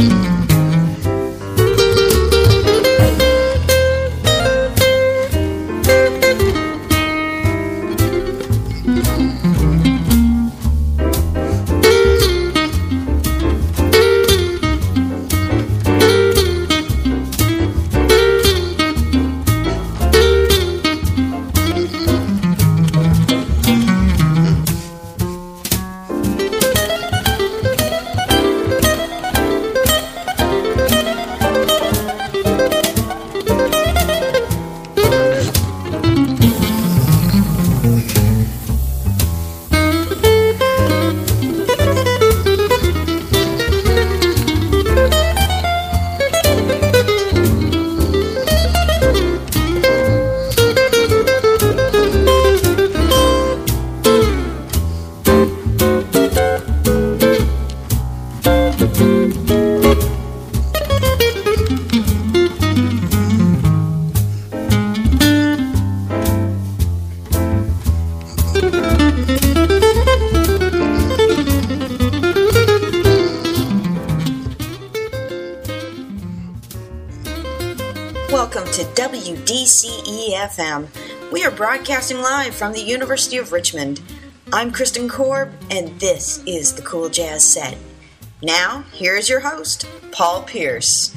Welcome to WDCE-FM. We are broadcasting live from the University of Richmond. I'm Kristen Korb, and this is the Cool Jazz Set. Now, here is your host, Paul Pierce.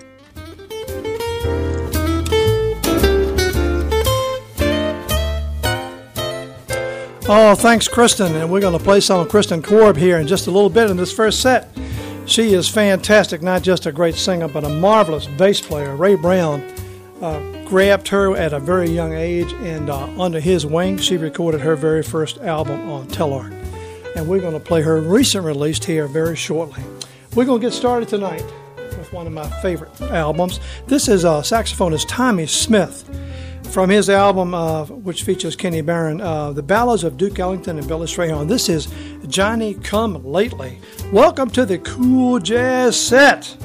Oh, thanks, Kristen. And we're going to play some of Kristen Korb here in just a little bit in this first set. She is fantastic, not just a great singer, but a marvelous bass player. Ray Brown grabbed her at a very young age, and under his wing, she recorded her very first album on Telarc. And we're going to play her recent release here very shortly. We're going to get started tonight with one of my favorite albums. This is saxophonist Tommy Smith from his album, which features Kenny Barron, The Ballads of Duke Ellington and Billy Strayhorn. This is Johnny Come Lately. Welcome to the Cool Jazz Set.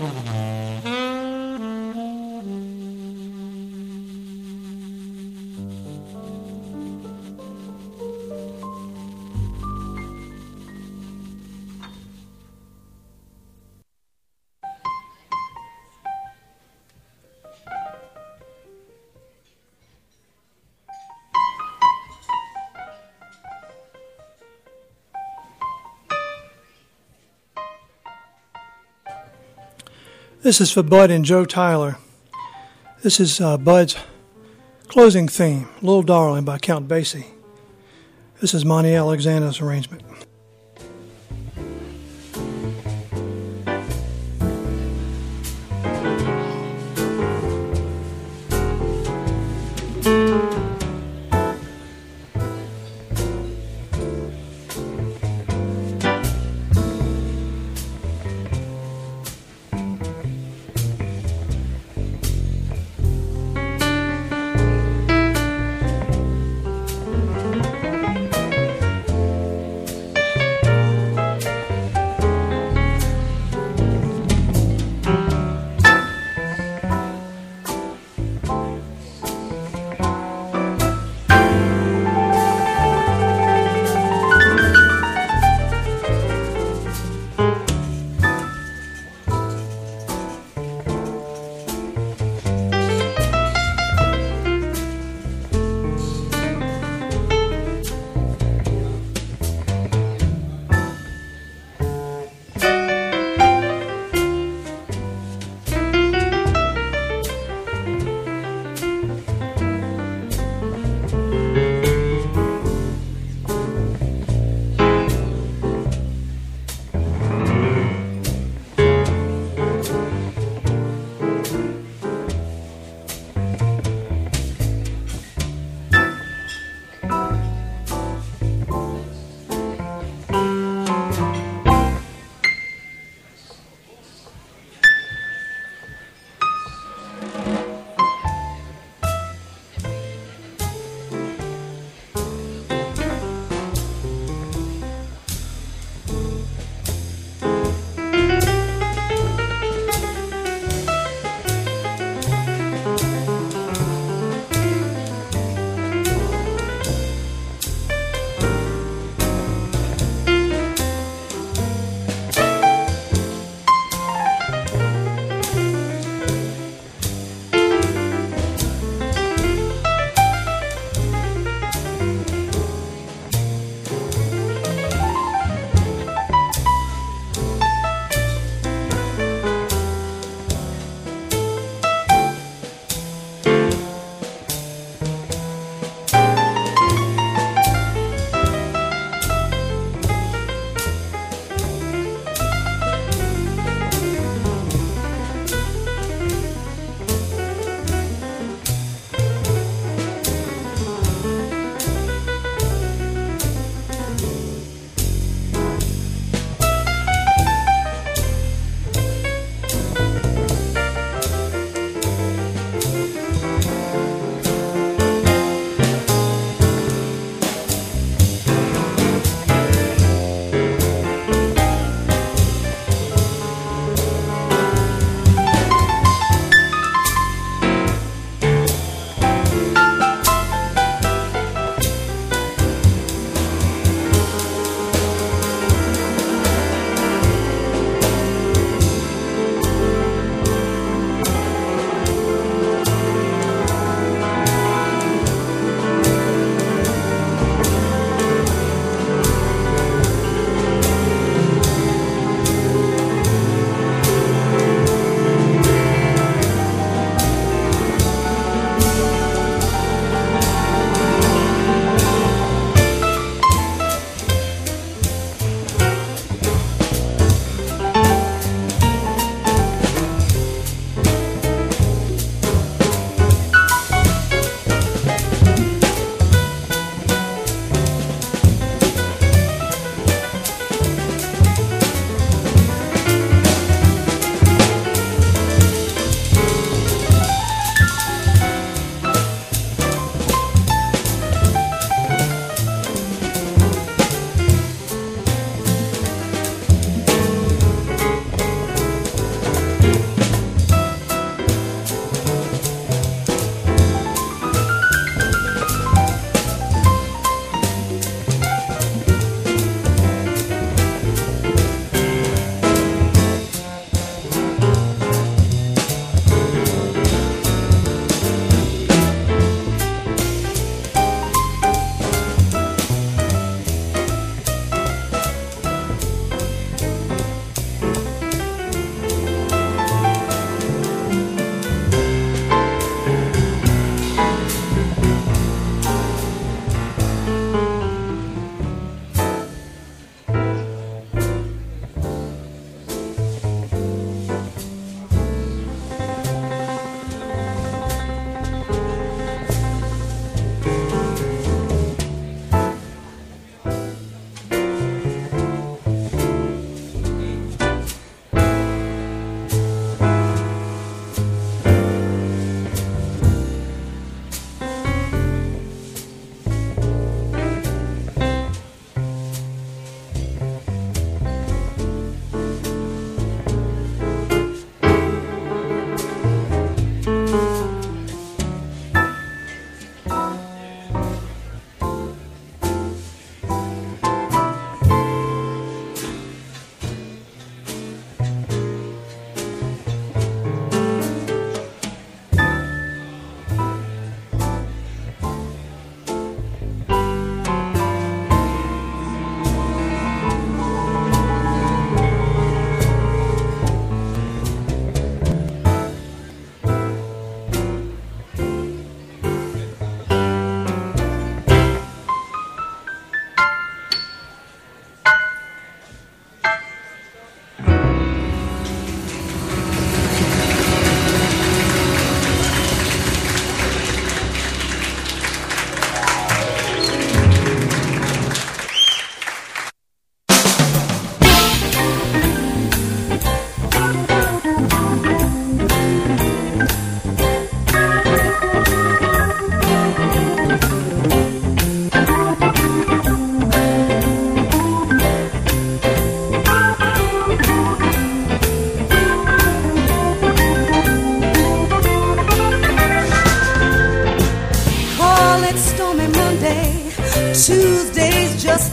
This is for Bud and Joe Tyler. This is Bud's closing theme, Little Darling by Count Basie. This is Monty Alexander's arrangement.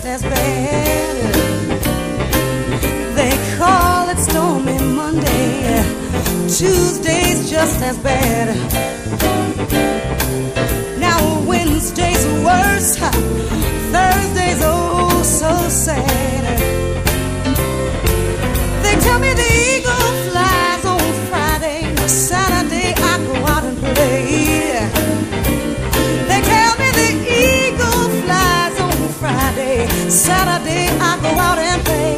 as bad. They call it stormy Monday. Tuesday's just as bad. Now Wednesday's worse. Thursday's oh so sad. They tell me the eagle flies on Friday. Saturday I go out and play. They tell me the eagle flies on Friday. Saturday I go out and play.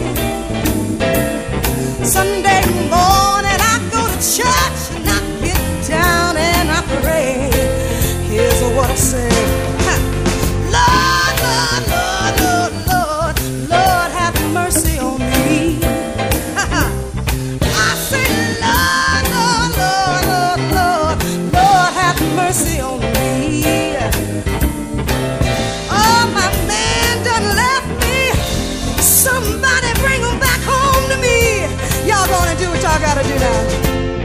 Sunday morning I go to church and I get down and I pray. Here's what I say. Lord, Lord, Lord, Lord, Lord, Lord, have mercy on me. I say, Lord, Lord, Lord, Lord, Lord, Lord, have mercy on me. Oh, my man done left me. Somebody bring him back home to me. Y'all gonna do what y'all gotta do now.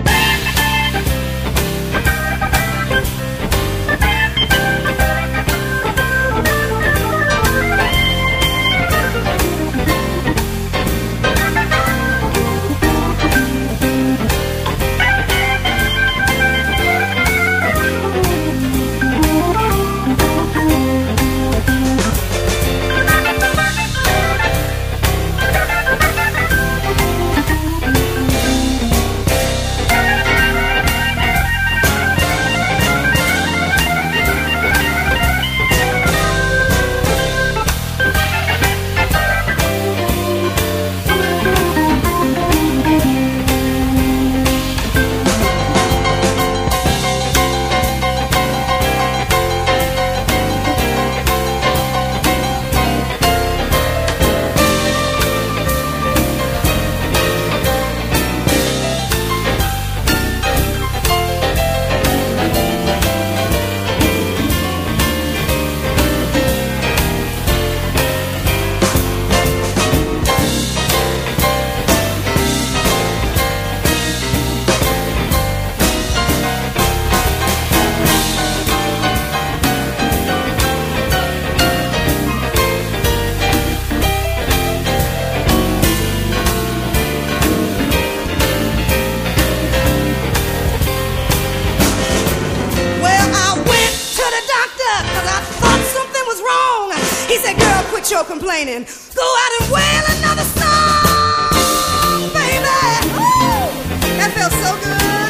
Complaining. Go out and wail another song, baby. Ooh, that felt so good.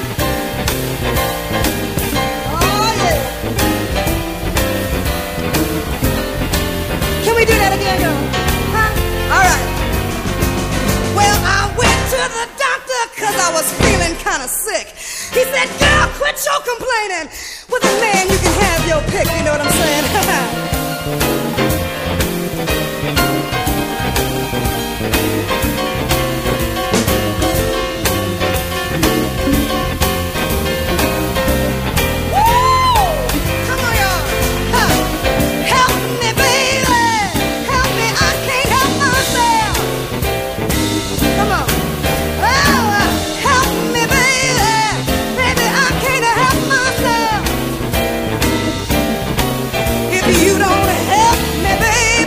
Oh, yeah. Can we do that again, girl? Huh? All right. Well, I went to the doctor because I was feeling kind of sick. He said, girl, quit your complaining. With a man, you can have your pick. You know what I'm saying? You don't help me,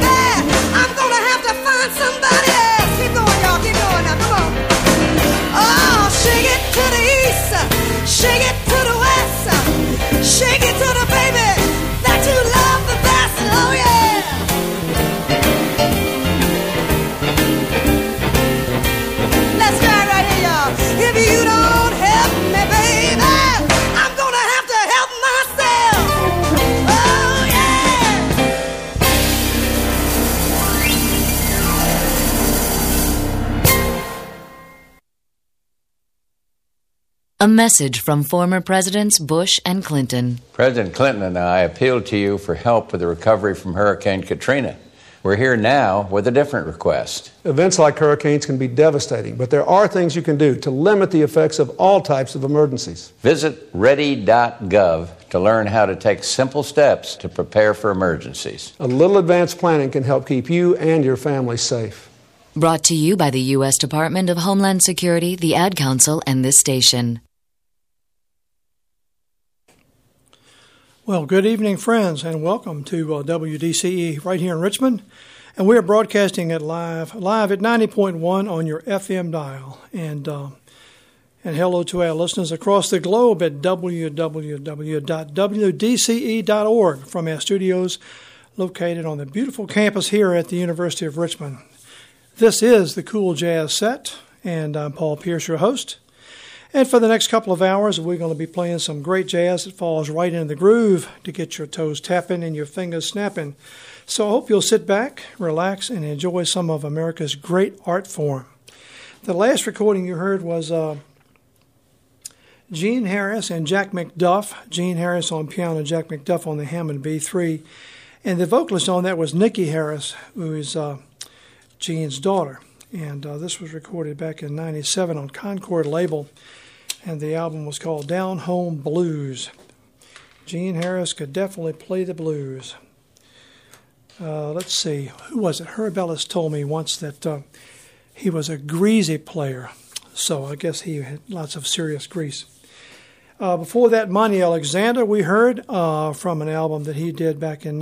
A message from former Presidents Bush and Clinton. President Clinton and I appealed to you for help with the recovery from Hurricane Katrina. We're here now with a different request. Events like hurricanes can be devastating, but there are things you can do to limit the effects of all types of emergencies. Visit ready.gov to learn how to take simple steps to prepare for emergencies. A little advanced planning can help keep you and your family safe. Brought to you by the U.S. Department of Homeland Security, the Ad Council, and this station. Well, good evening, friends, and welcome to WDCE right here in Richmond. And we are broadcasting it live at 90.1 on your FM dial. And hello to our listeners across the globe at www.wdce.org from our studios located on the beautiful campus here at the University of Richmond. This is the Cool Jazz Set, and I'm Paul Pierce, your host. And for the next couple of hours, we're going to be playing some great jazz that falls right into the groove to get your toes tapping and your fingers snapping. So I hope you'll sit back, relax, and enjoy some of America's great art form. The last recording you heard was Gene Harris and Jack McDuff. Gene Harris on piano, Jack McDuff on the Hammond B3. And the vocalist on that was Nikki Harris, who is Gene's daughter. And this was recorded back in '97 on Concord label. And the album was called Down Home Blues. Gene Harris could definitely play the blues. Let's see, who was it? Herb Ellis told me once that he was a greasy player. So I guess he had lots of serious grease. Before that, Monty Alexander, we heard from an album that he did back in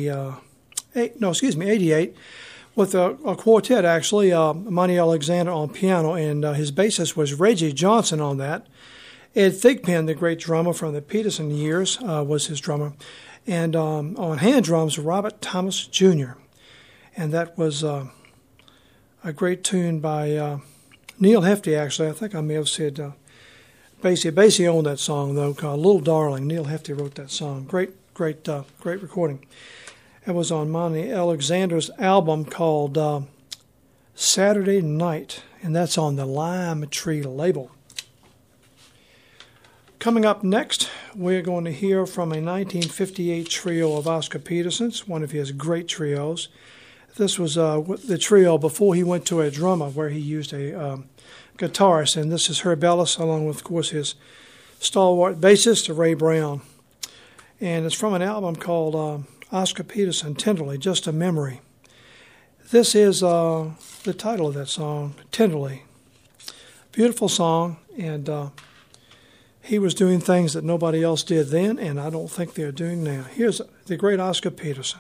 88, with a quartet, actually. Monty Alexander on piano, and his bassist was Reggie Johnson on that. Ed Thigpen, the great drummer from the Peterson years, was his drummer. And on hand drums, Robert Thomas Jr. And that was a great tune by Neil Hefti, actually. I think I may have said Basie owned that song, though, called Little Darling. Neil Hefti wrote that song. Great recording. It was on Monty Alexander's album called Saturday Night, and that's on the Lime Tree label. Coming up next, we're going to hear from a 1958 trio of Oscar Peterson's, one of his great trios. This was the trio before he went to a drummer, where he used a guitarist, and this is Herb Ellis, along with, of course, his stalwart bassist, Ray Brown. And it's from an album called Oscar Peterson, Tenderly, Just a Memory. This is the title of that song, Tenderly. Beautiful song, and he was doing things that nobody else did then, and I don't think they're doing now. Here's the great Oscar Peterson.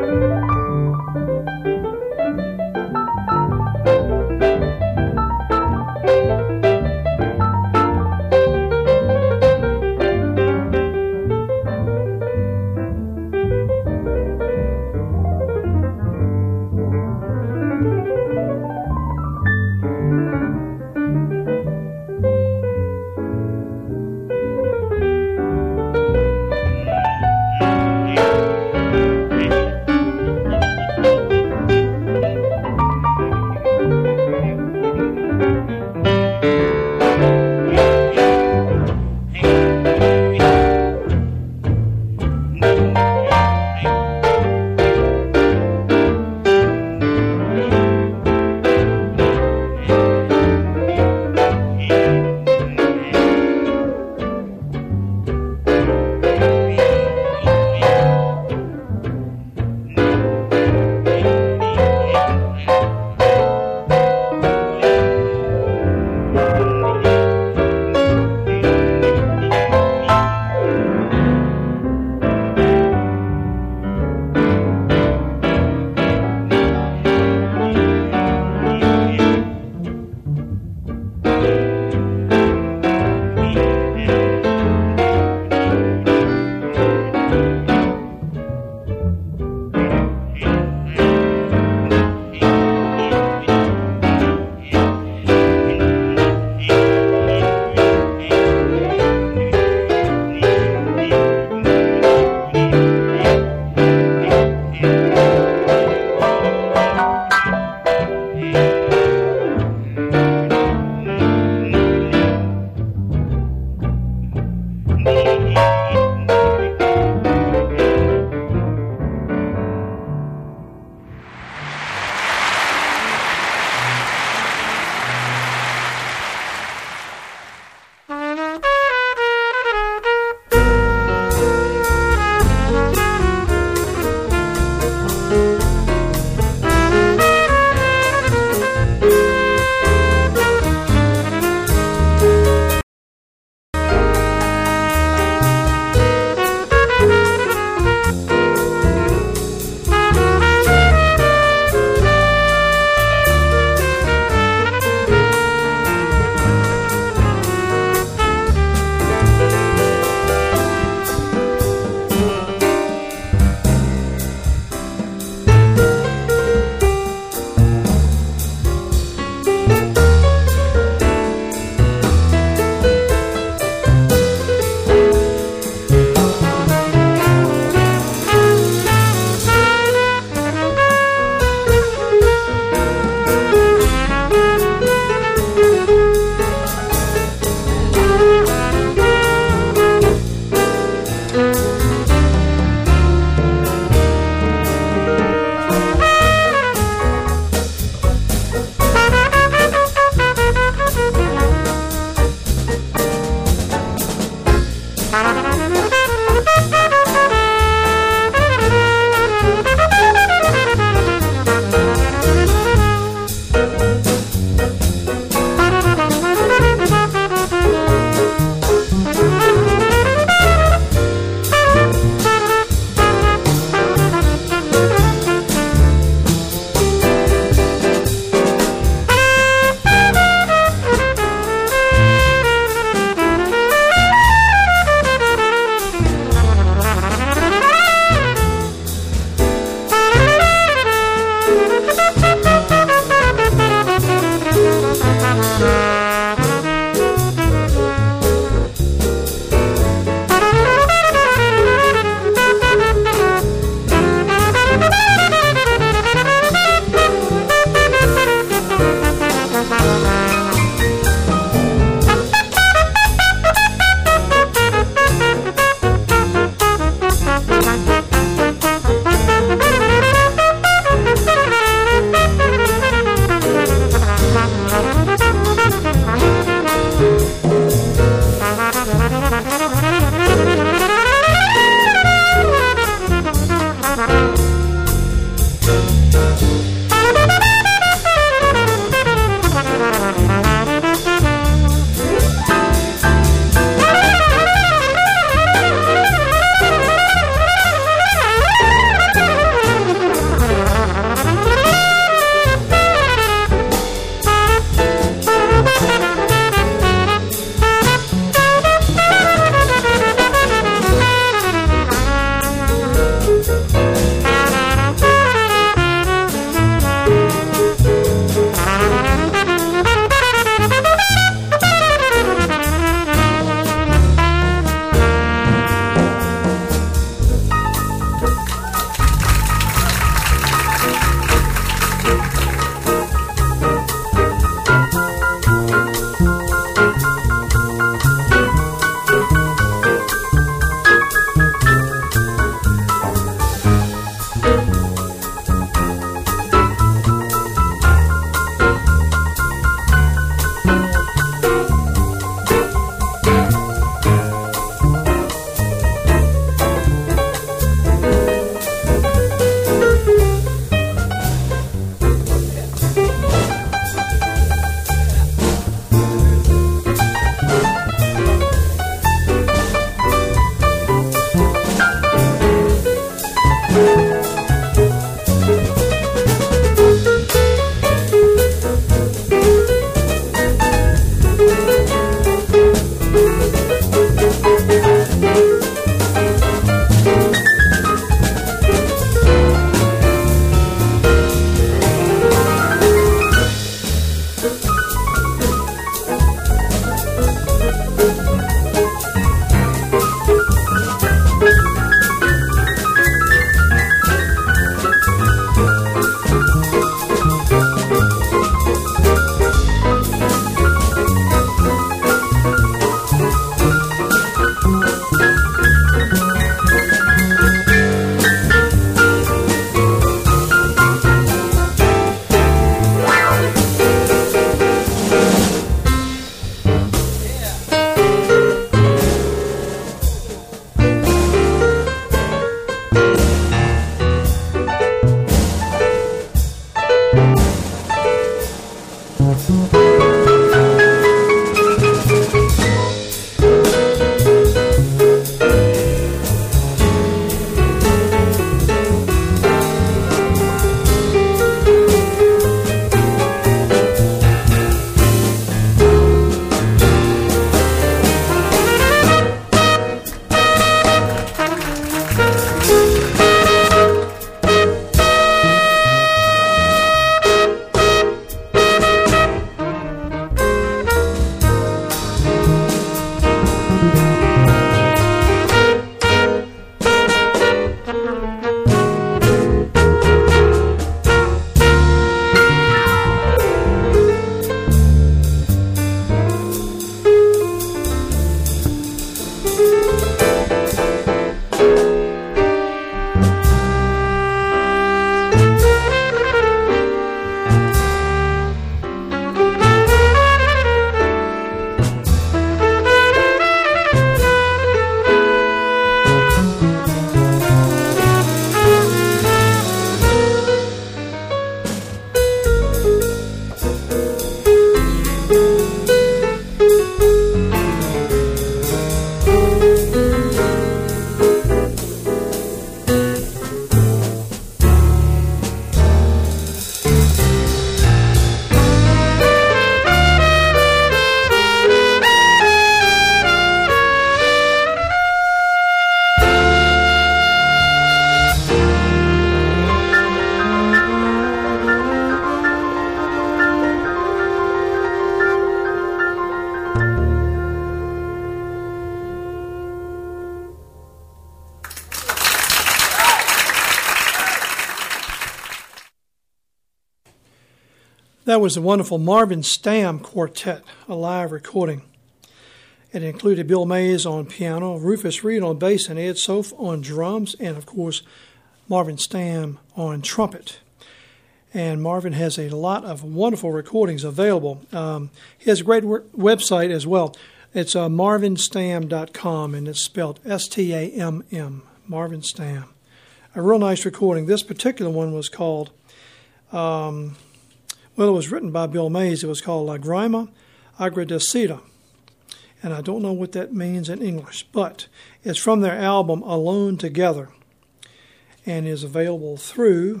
That was the wonderful Marvin Stamm Quartet, a live recording. It included Bill Mays on piano, Rufus Reid on bass, and Ed Soph on drums, and of course Marvin Stamm on trumpet. And Marvin has a lot of wonderful recordings available. He has a great website as well. It's marvinstamm.com, and it's spelled S-T-A-M-M, Marvin Stamm. A real nice recording. This particular one was called, it was written by Bill Mays. It was called La Grima Agradecida. And I don't know what that means in English, but it's from their album Alone Together and is available through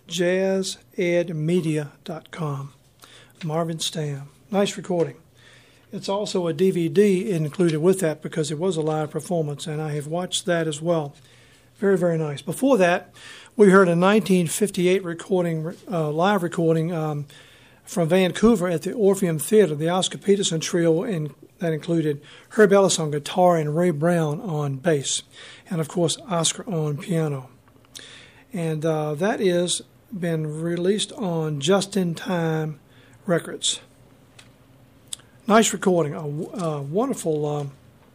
jazzedmedia.com. Marvin Stamm. Nice recording. It's also a DVD included with that because it was a live performance, and I have watched that as well. Very, very nice. Before that, we heard a 1958 recording, live recording from Vancouver at the Orpheum Theater, the Oscar Peterson Trio, and that included Herb Ellis on guitar and Ray Brown on bass, and of course Oscar on piano. And that is been released on Just in Time Records. Nice recording, a wonderful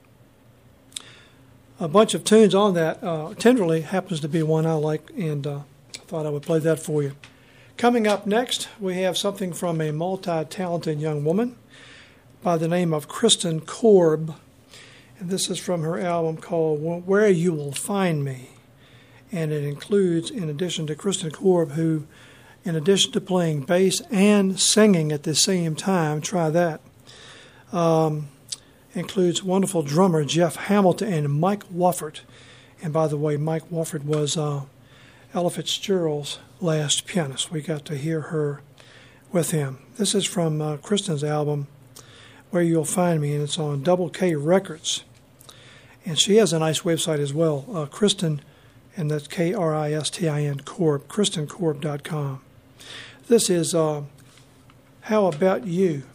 a bunch of tunes on that. Tenderly happens to be one I like, and I thought I would play that for you. Coming up next, we have something from a multi-talented young woman by the name of Kristen Korb, and this is from her album called Where You Will Find Me. And it includes, in addition to Kristen Korb, who, in addition to playing bass and singing at the same time, try that, includes wonderful drummer Jeff Hamilton and Mike Wofford. And by the way, Mike Wofford was Ella Fitzgerald's last pianist. We got to hear her with him. This is from Kristen's album, Where You'll Find Me, and it's on Double K Records. And she has a nice website as well, Kristen, and that's Kristin Korb, KristenKorb.com. This is How About You?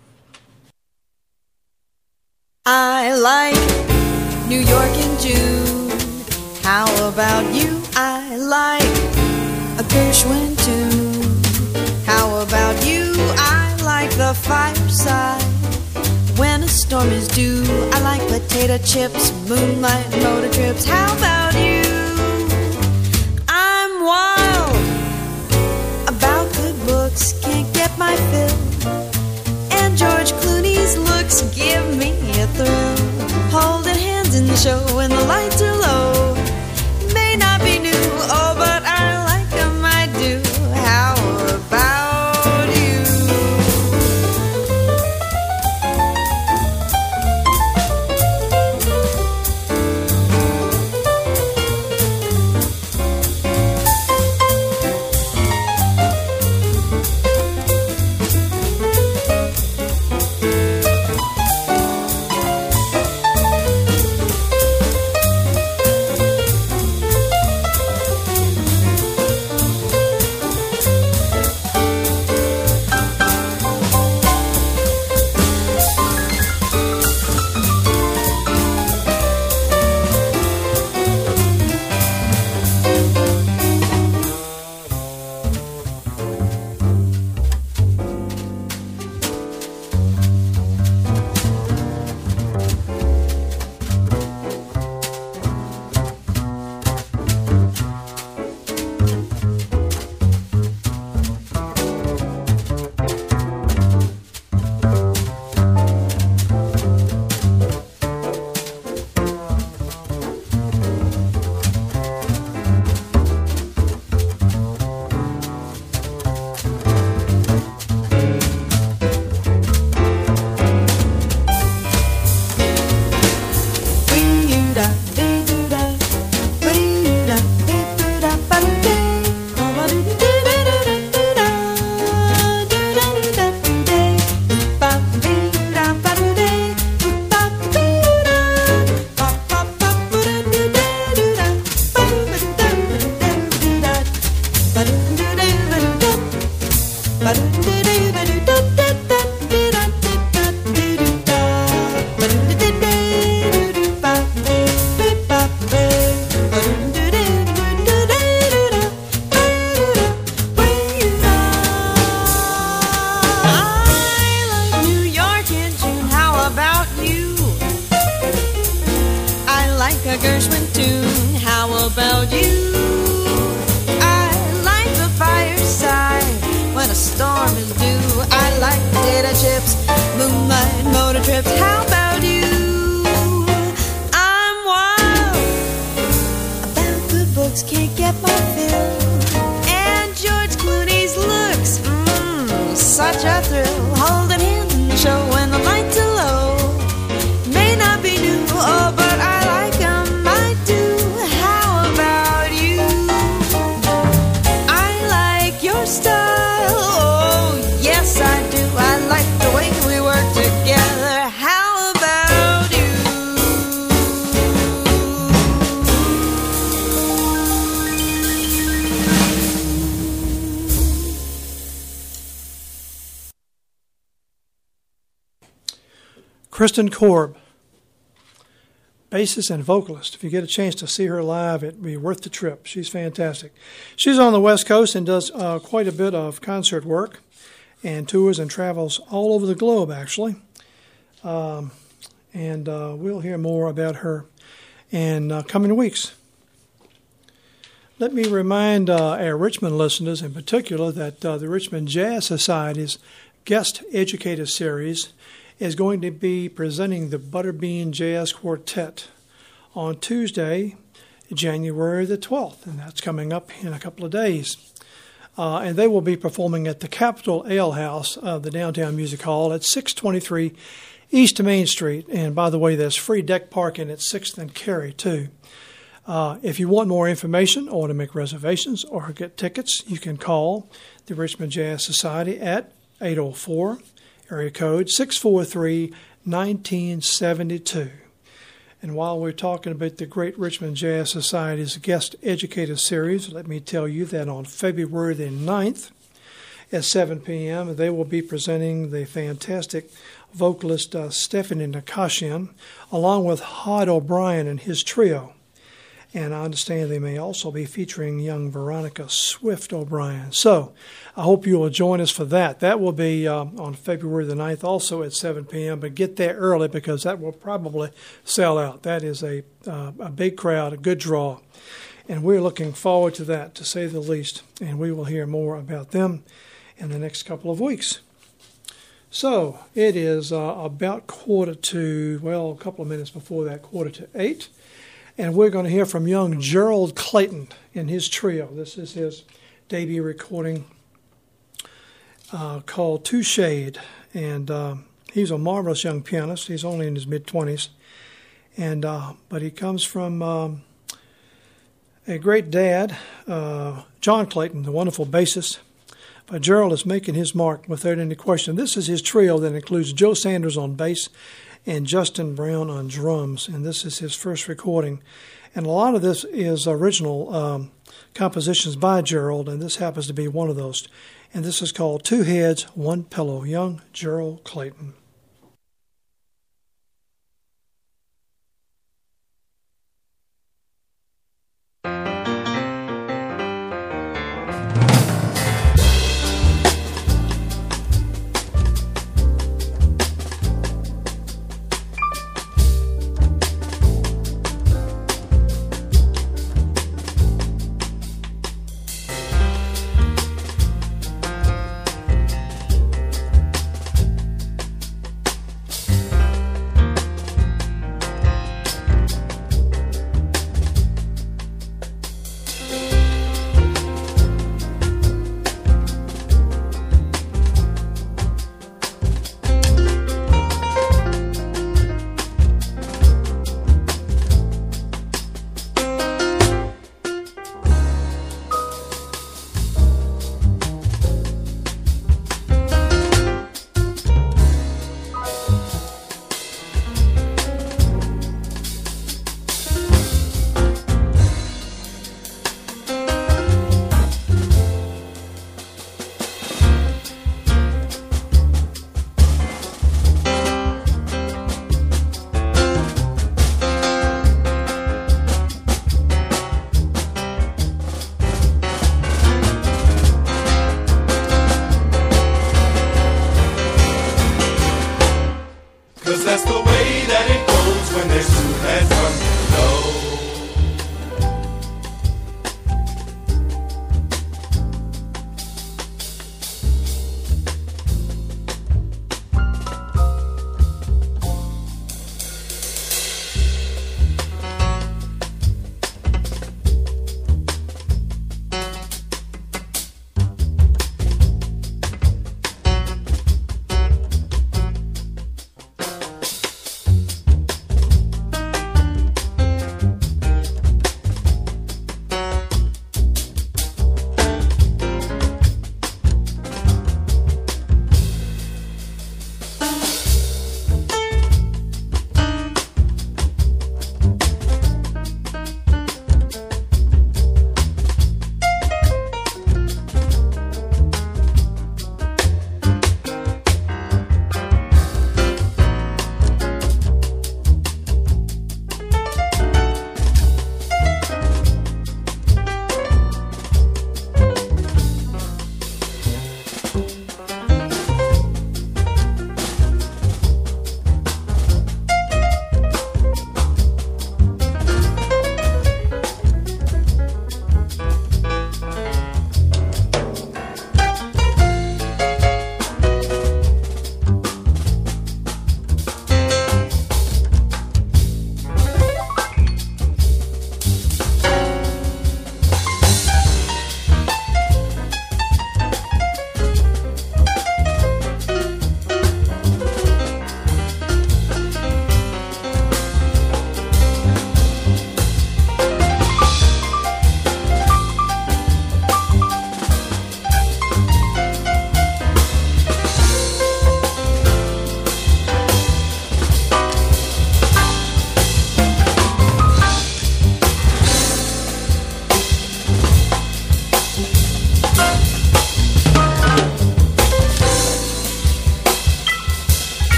I like New York in June. How about you? I like a Gershwin tune. How about you? I like the fireside when a storm is due. I like potato chips, moonlight, motor trips. How about you? I'm wild about good books, can't get my fill. And George Clooney's looks give me a thrill. Holding hands in the show when the lights are low. May not be new, oh, but I like them, I do. How about you? Jacobs, how about you? I'm wild about good books, can't get my fill. And George Clooney's looks, such a thrill. Holding hands in the show when the lights are low. May not be new, oh, but I like 'em, I do. How about you? I like your style, oh, yes I do. I like the way we work together. How about you? Kristen Korb, bassist and vocalist. If you get a chance to see her live, it'd be worth the trip. She's fantastic. She's on the West Coast and does quite a bit of concert work and tours and travels all over the globe, actually. And we'll hear more about her in coming weeks. Let me remind our Richmond listeners in particular that the Richmond Jazz Society's Guest Educator Series is going to be presenting the Butterbean Jazz Quartet on Tuesday, January the 12th, and that's coming up in a couple of days. And they will be performing at the Capitol Ale House of the Downtown Music Hall at 623 East Main Street. And by the way, there's free deck parking at 6th and Cary, too. If you want more information or to make reservations or get tickets, you can call the Richmond Jazz Society at 804 area code 643-1972. And while we're talking about the Great Richmond Jazz Society's Guest Educator Series, let me tell you that on February the 9th at 7 p.m., they will be presenting the fantastic vocalist Stephanie Nakashian, along with Hod O'Brien and his trio. And I understand they may also be featuring young Veronica Swift O'Brien. So I hope you will join us for that. That will be on February the 9th, also at 7 p.m. But get there early because that will probably sell out. That is a big crowd, a good draw. And we're looking forward to that, to say the least. And we will hear more about them in the next couple of weeks. So it is about a couple of minutes before that, 7:45. And we're going to hear from young Gerald Clayton and his trio. This is his debut recording called Two Shade. And he's a marvelous young pianist. He's only in his mid-20s. But he comes from a great dad, John Clayton, the wonderful bassist. But Gerald is making his mark without any question. This is his trio that includes Joe Sanders on bass and Justin Brown on drums, and this is his first recording. And a lot of this is original compositions by Gerald, and this happens to be one of those. And this is called Two Heads, One Pillow, young Gerald Clayton.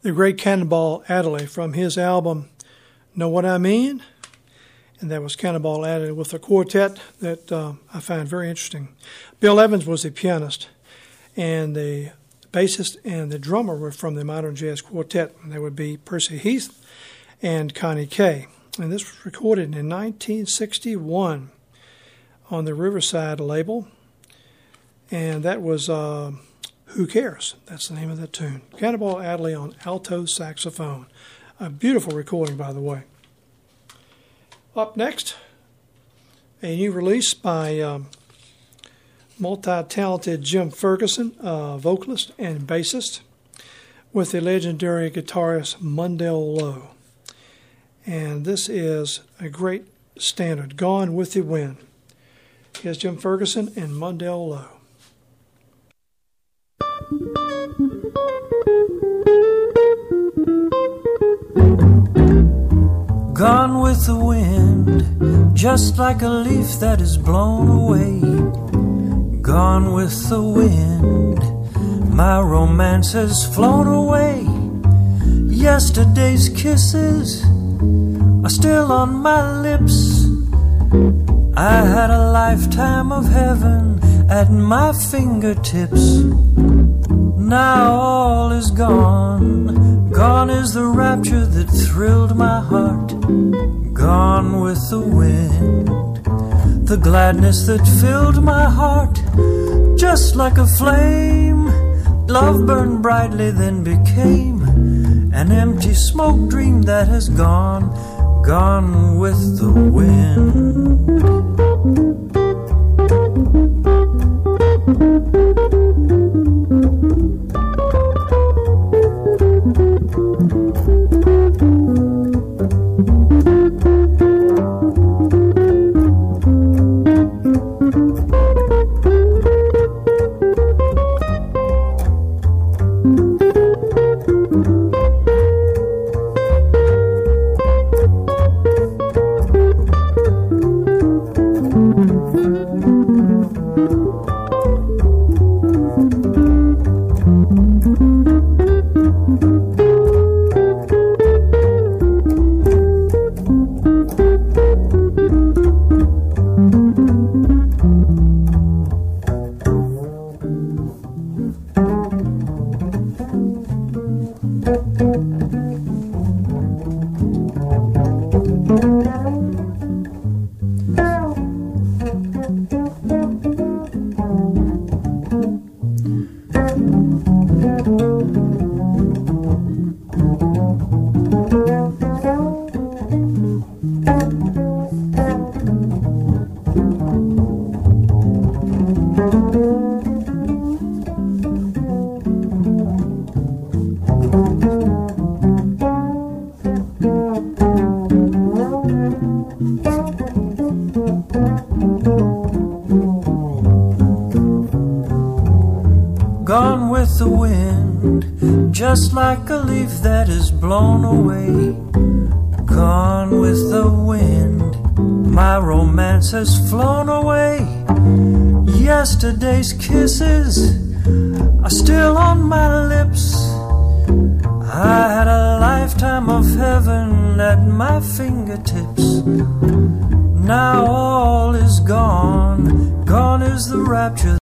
the great Cannonball Adderley from his album Know What I Mean? And that was Cannonball Adderley with a quartet that I find very interesting. Bill Evans was the pianist, and the bassist and the drummer were from the Modern Jazz Quartet. And that would be Percy Heath and Connie Kay. And this was recorded in 1961 on the Riverside label. And that was Who Cares? That's the name of that tune. Cannonball Adderley on alto saxophone. A beautiful recording, by the way. Up next, a new release by multi-talented Jim Ferguson, vocalist and bassist, with the legendary guitarist Mundell Lowe. And this is a great standard, Gone with the Wind. Here's Jim Ferguson and Mundell Lowe. Gone with the wind, just like a leaf that is blown away. Gone with the wind, my romance has flown away. Yesterday's kisses are still on my lips. I had a lifetime of heaven at my fingertips. Now all is gone, gone is the rapture that thrilled my heart. Gone with the wind, the gladness that filled my heart. Just like a flame, love burned brightly, then became an empty smoke dream that has gone, gone with the wind. Gone with the wind, just like a leaf that is blown away. Gone with the wind, my romance has flown away. Yesterday's kisses are still on my lips. I had a lifetime of heaven at my fingertips. Now all is gone, gone is the rapture